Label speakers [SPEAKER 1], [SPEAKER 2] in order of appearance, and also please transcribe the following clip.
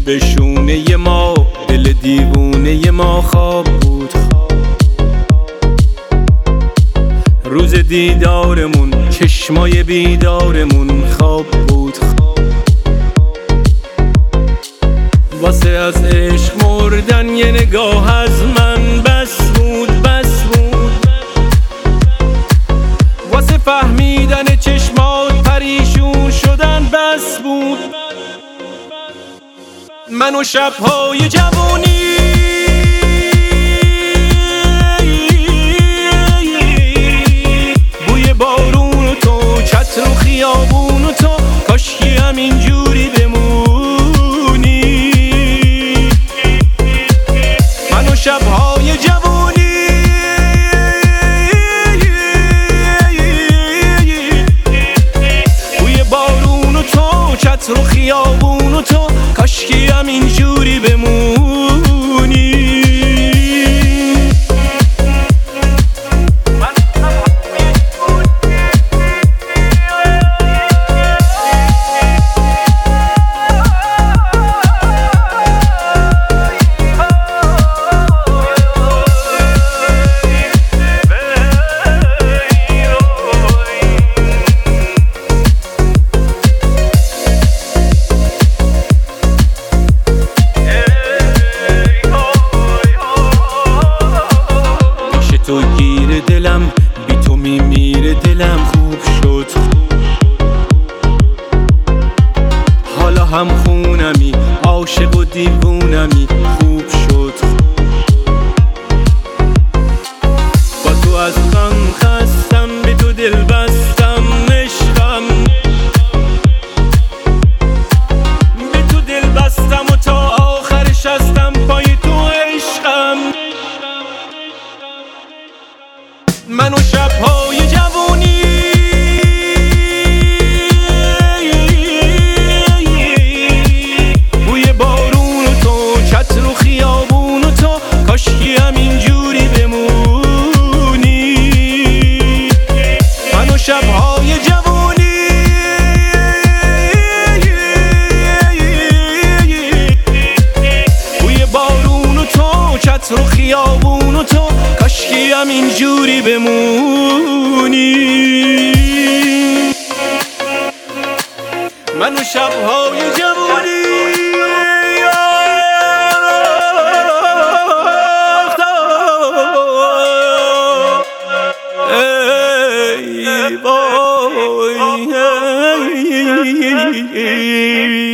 [SPEAKER 1] به شونه ما دل دیوونه ما خواب بود. روز دیدارمون چشمای بیدارمون خواب بود. واسه از عشق مردن یه نگاه از من بس بود، بس بود. واسه فهمیدن چشمات پریشون شدن بس بود. من و شب‌های جوانی بوی بارون و تو، چتر و خیابون و تو، کاشکی همینجوری بمونی. من و شب‌های جوانی بوی بارون و تو، چتر و خیابون و تو، کاشکی همینجوری بمونی. تو گیر دلم، بی تو میمیره دلم. خوب شد حالا هم خونمی، عاشق و دیوونمی. خوب شد با تو از غم خستم، به تو دل بستم عشقم. به تو دل بستم و تا آخرش هستم پای تو عشقم. من و شب‌های جوانی بوی بارون و تو، چتر و خیابون و تو، کاشکی همینجوری بمونی. من و شب‌های جوانی بوی بارون و تو، چتر و خیابون و تو، کاشکی همینجوری بمونی. من و شب‌های جوانی ای وای